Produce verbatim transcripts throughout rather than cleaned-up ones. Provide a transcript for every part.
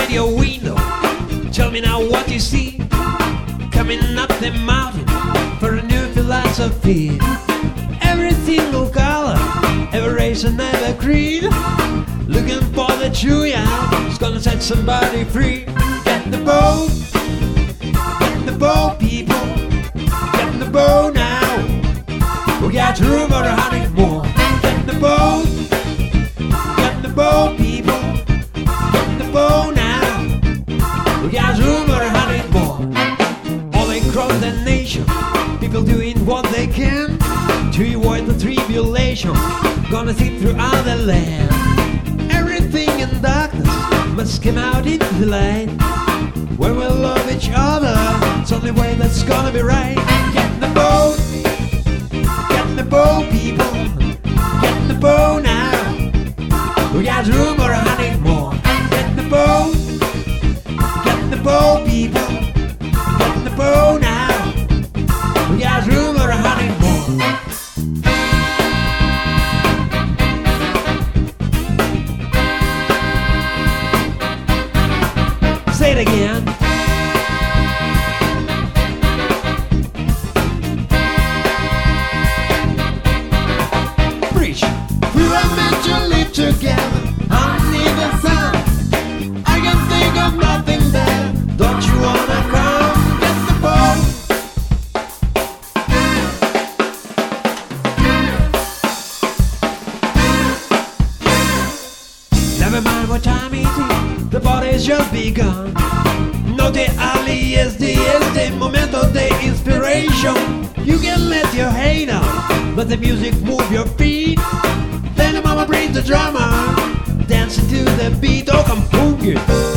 outside your window. Tell me now what you see. Coming up the mountain for a new philosophy. Every single color, every race and every creed. Looking for the true, yeah, it's gonna set somebody free. Get the boat, get the boat, people. Get the boat now. We got room for a hundred more. Get the boat, get the boat, people. Get the boat now. We got room for a hundred more. All across the nation, people doing what they can to avoid the tribulation. Gonna see throughout the land. Everything in darkness must come out into the light. When we love each other, it's the only way that's gonna be right. Get in the boat, get in the boat, people. Get in the boat now. We got room for a hundred more. Get in the boat, get in the boat, people. Get in the boat now. We got room for a hundred more. Say it again. Preach. We were meant to live together under the sun. I can think of nothing better. Don't you wanna come? Get the boat. Never mind what time it is, the party's just begun. No te alies, es the momento de inspiration. You can let your hate out, let the music move your feet. Then the mama brings the drama, dancing to the beat. Oh, come boogie.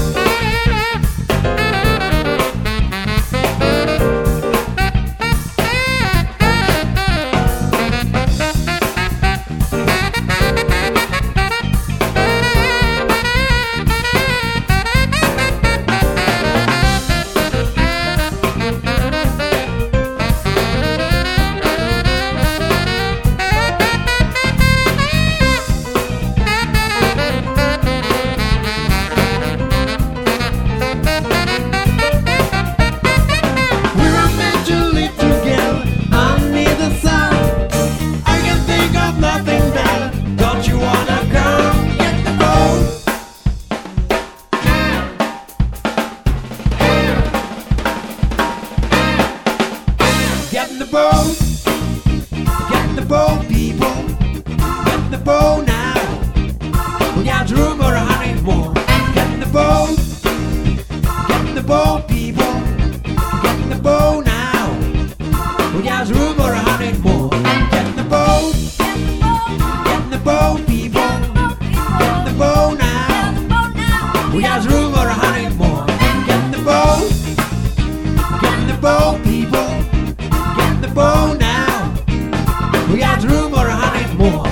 Get in the boat, get in the boat, people. Get in the boat now. We got room for a hundred more. Get in the boat, get in the boat, people. Get in the boat now. We got room for a hundred more. Get in the boat, get in the boat, people. Get in the boat now. We got room for a hundred more. Get in the boat, get in the boat, people. The boat now. We got room for a hundred more.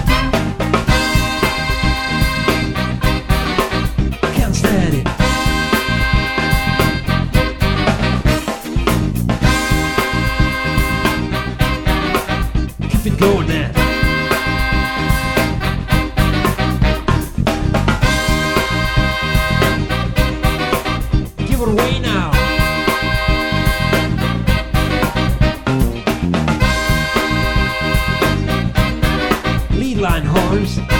Can't stand it. Keep it going there. Give it away now. Line horns.